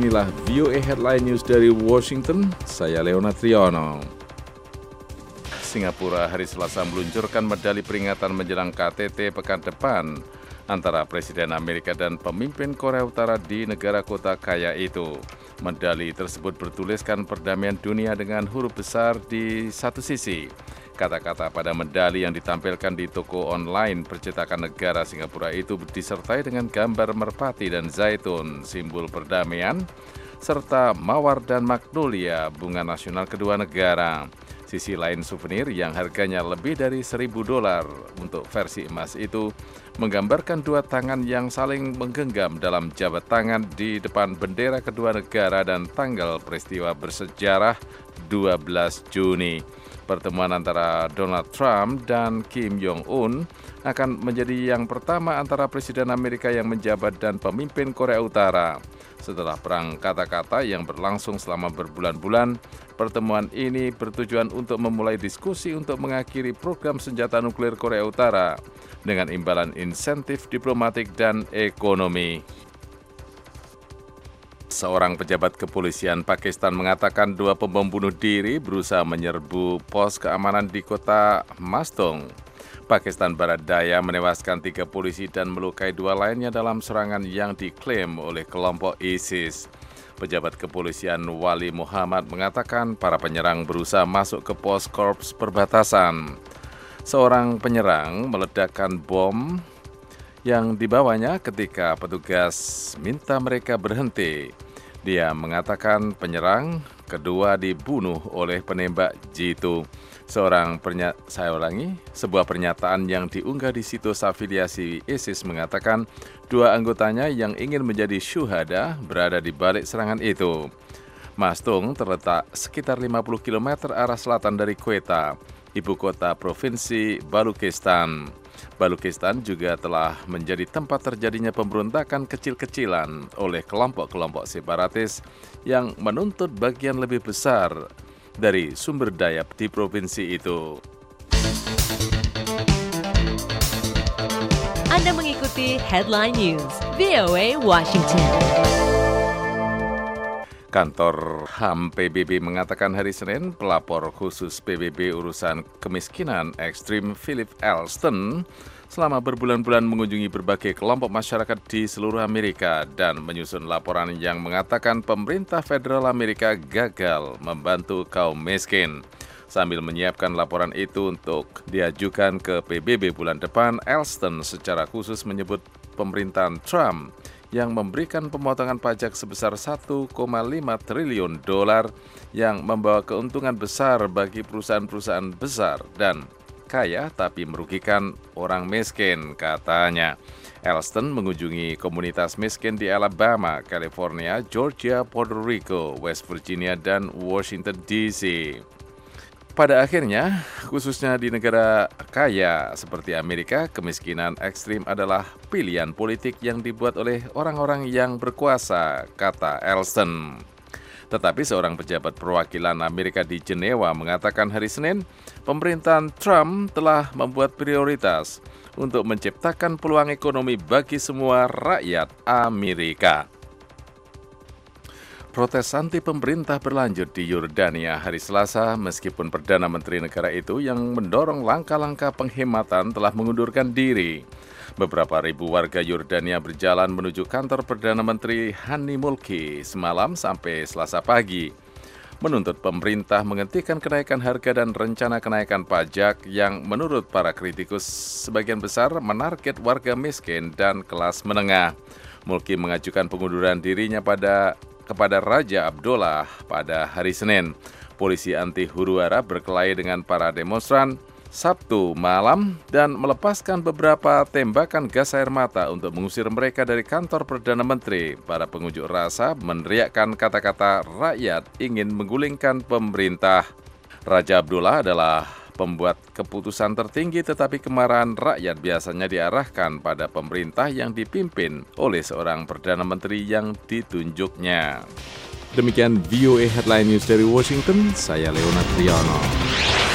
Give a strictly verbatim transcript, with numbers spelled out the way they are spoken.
inilah V O A Headline News dari Washington, saya Leonard Triono. Singapura hari Selasa meluncurkan medali peringatan menjelang K T T pekan depan antara Presiden Amerika dan pemimpin Korea Utara di negara kota kaya itu. Medali tersebut bertuliskan perdamaian dunia dengan huruf besar di satu sisi. Kata-kata pada medali yang ditampilkan di toko online percetakan negara Singapura itu disertai dengan gambar merpati dan zaitun, simbol perdamaian, serta mawar dan magnolia, bunga nasional kedua negara. Sisi lain souvenir yang harganya lebih dari seribu dolar untuk versi emas itu menggambarkan dua tangan yang saling menggenggam dalam jabat tangan di depan bendera kedua negara dan tanggal peristiwa bersejarah dua belas Juni. Pertemuan antara Donald Trump dan Kim Jong-un akan menjadi yang pertama antara Presiden Amerika yang menjabat dan pemimpin Korea Utara. Setelah perang kata-kata yang berlangsung selama berbulan-bulan, pertemuan ini bertujuan untuk memulai diskusi untuk mengakhiri program senjata nuklir Korea Utara dengan imbalan insentif diplomatik dan ekonomi. Seorang pejabat kepolisian Pakistan mengatakan dua pembom bunuh diri berusaha menyerbu pos keamanan di kota Mastung, Pakistan Barat Daya, menewaskan tiga polisi dan melukai dua lainnya dalam serangan yang diklaim oleh kelompok ISIS. Pejabat kepolisian Wali Muhammad mengatakan para penyerang berusaha masuk ke pos korps perbatasan. Seorang penyerang meledakkan bom yang dibawanya ketika petugas minta mereka berhenti. Dia mengatakan penyerang kedua dibunuh oleh penembak jitu. Seorang pernya- saya ulangi, sebuah pernyataan yang diunggah di situs afiliasi ISIS mengatakan dua anggotanya yang ingin menjadi syuhada berada di balik serangan itu. Mastung terletak sekitar lima puluh kilometer arah selatan dari Quetta, ibu kota provinsi Balochistan. Balochistan juga telah menjadi tempat terjadinya pemberontakan kecil-kecilan oleh kelompok-kelompok separatis yang menuntut bagian lebih besar dari sumber daya di provinsi itu. Anda mengikuti Headline News V O A Washington. Kantor H A M P B B mengatakan hari Senin pelapor khusus P B B urusan kemiskinan ekstrim Philip Alston selama berbulan-bulan mengunjungi berbagai kelompok masyarakat di seluruh Amerika dan menyusun laporan yang mengatakan pemerintah federal Amerika gagal membantu kaum miskin. Sambil menyiapkan laporan itu untuk diajukan ke P B B bulan depan, Alston secara khusus menyebut pemerintahan Trump yang memberikan pemotongan pajak sebesar satu koma lima triliun dolar yang membawa keuntungan besar bagi perusahaan-perusahaan besar dan kaya tapi merugikan orang miskin, katanya. Alston mengunjungi komunitas miskin di Alabama, California, Georgia, Puerto Rico, West Virginia, dan Washington D C Pada akhirnya, khususnya di negara kaya seperti Amerika, kemiskinan ekstrim adalah pilihan politik yang dibuat oleh orang-orang yang berkuasa, kata Alston. Tetapi seorang pejabat perwakilan Amerika di Jenewa mengatakan hari Senin, pemerintahan Trump telah membuat prioritas untuk menciptakan peluang ekonomi bagi semua rakyat Amerika. Protes anti pemerintah berlanjut di Yordania hari Selasa meskipun Perdana Menteri negara itu yang mendorong langkah-langkah penghematan telah mengundurkan diri. Beberapa ribu warga Yordania berjalan menuju kantor Perdana Menteri Hani Mulki semalam sampai Selasa pagi, menuntut pemerintah menghentikan kenaikan harga dan rencana kenaikan pajak yang menurut para kritikus sebagian besar menarget warga miskin dan kelas menengah. Mulki mengajukan pengunduran dirinya pada kepada Raja Abdullah pada hari Senin. Polisi anti huru hara berkelahi dengan para demonstran Sabtu malam dan melepaskan beberapa tembakan gas air mata untuk mengusir mereka dari kantor Perdana Menteri. Para pengunjuk rasa meneriakkan kata-kata rakyat ingin menggulingkan pemerintah. Raja Abdullah adalah pembuat keputusan tertinggi, tetapi kemarahan rakyat biasanya diarahkan pada pemerintah yang dipimpin oleh seorang Perdana Menteri yang ditunjuknya. Demikian V O A Headline News dari Washington, saya Leonard Triono.